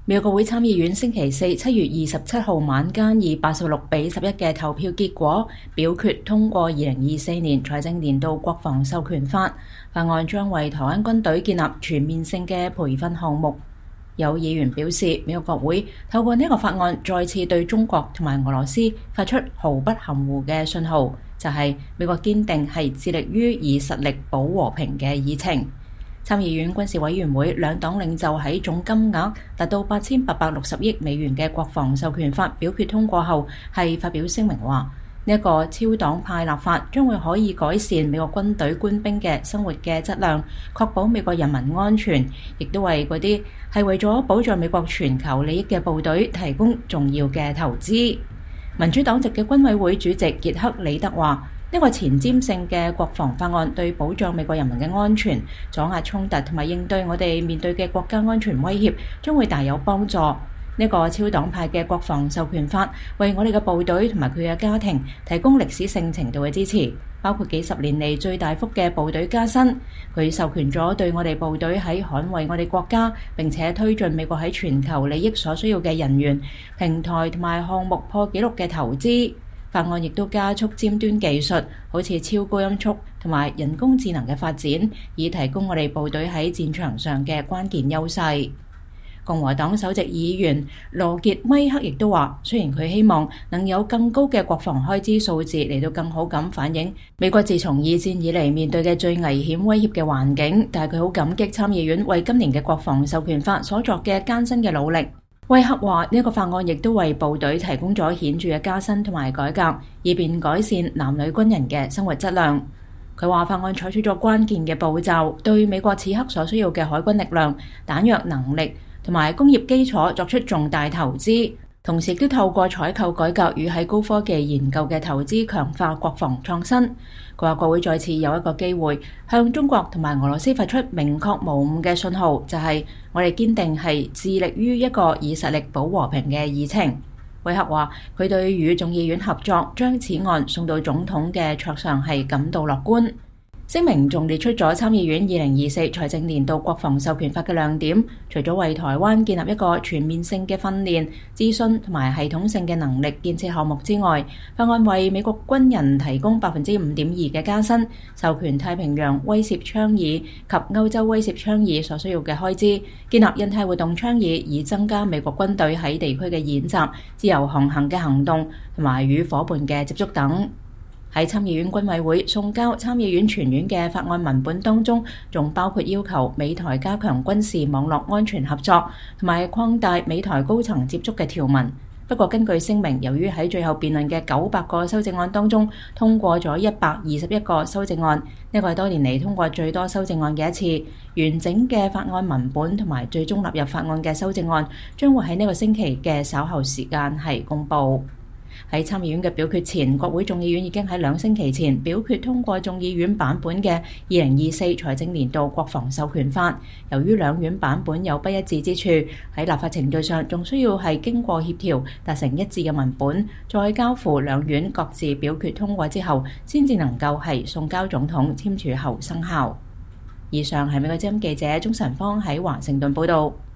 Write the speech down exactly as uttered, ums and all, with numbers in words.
美國國會參議院星期四七月二十七號晚間以八十六比十一嘅投票結果表決通過二零二四年財政年度國防授權法。法案將為台灣軍隊建立全面性嘅培訓項目。有議員表示，美國國會透過呢個法案再次對中國同埋俄羅斯發出毫不含糊嘅信號，就係美國堅定係致力於以實力保和平嘅議程。參議院軍事委員會兩黨領袖喺總金額達到八千八百六十億美元嘅國防授權法表決通過後，係發表聲明話，呢一個超黨派立法將會可以改善美國軍隊官兵嘅生活嘅質量，確保美國人民安全，亦都為嗰啲係為咗保障美國全球利益嘅部隊提供重要嘅投資。民主黨籍嘅軍委會主席傑克里德話，呢個前瞻性嘅國防法案對保障美國人民嘅安全、阻壓衝突同埋應對我哋面對嘅國家安全威脅將會大有幫助。呢個超黨派嘅國防授權法為我哋嘅部隊同埋佢嘅家庭提供歷史性程度嘅支持，包括幾十年嚟最大幅嘅部隊加薪。佢授權咗對我哋部隊喺捍衛我哋國家並且推進美國喺全球利益所需要嘅人員、平台同埋項目破紀錄嘅投資。法案亦都加速尖端技術，好似超高音速同埋人工智能嘅發展，以提供我哋部隊喺戰場上嘅關鍵優勢。共和黨首席議員羅傑威克亦都話，雖然佢希望能有更高嘅國防開支數字嚟到更好咁反映美國自從二戰以嚟面對嘅最危險威脅嘅環境，但係佢好感激參議院為今年嘅國防授權法所作嘅艱辛嘅努力。威克話，呢個法案亦都為部隊提供咗顯著嘅加薪同埋改革，以便改善男女軍人嘅生活質量。佢話法案採取咗關鍵嘅步驟，對美國此刻所需要嘅海軍力量、彈藥能力同埋工業基礎作出重大投資，同時亦都透過採購改革與喺高科技研究嘅投資強化國防創新。佢話國會再次有一個機會向中國同埋俄羅斯發出明確無誤嘅信號，就係我哋堅定係致力於一個以實力保和平嘅議程。威克話佢對與眾議院合作將此案送到總統嘅桌上係感到樂觀。聲明仲列出咗參議院二零二四財政年度國防授權法嘅亮點，除咗為台灣建立一個全面性嘅訓練、資訊同埋系統性嘅能力建設項目之外，法案為美國軍人提供百分之五點二嘅加薪，授權太平洋威懾倡議及歐洲威懾倡議所需要嘅開支，建立印太活動倡議，以增加美國軍隊喺地區嘅演習、自由航行嘅行動同埋與夥伴嘅接觸等。喺參議院軍委會送交參議院全院嘅法案文本當中，仲包括要求美台加強軍事網絡安全合作，同埋擴大美台高層接觸嘅條文。不過根據聲明，由於喺最後辯論嘅九百個修正案當中通過咗一百二十一個修正案，呢個係多年嚟通過最多修正案嘅一次。完整嘅法案文本同埋最終納入法案嘅修正案將會喺呢個星期嘅稍後時間係公佈。喺參議院嘅表決前，國會眾議院已經喺兩星期前表決通過眾議院版本嘅二零二四財政年度國防授權法。由於兩院版本有不一致之處，喺立法程序上仲需要係經過協調達成一致嘅文本，再交付兩院各自表決通過之後，先至能夠係送交總統簽署後生效。以上係美國之音記者鍾晨芳喺華盛頓報道。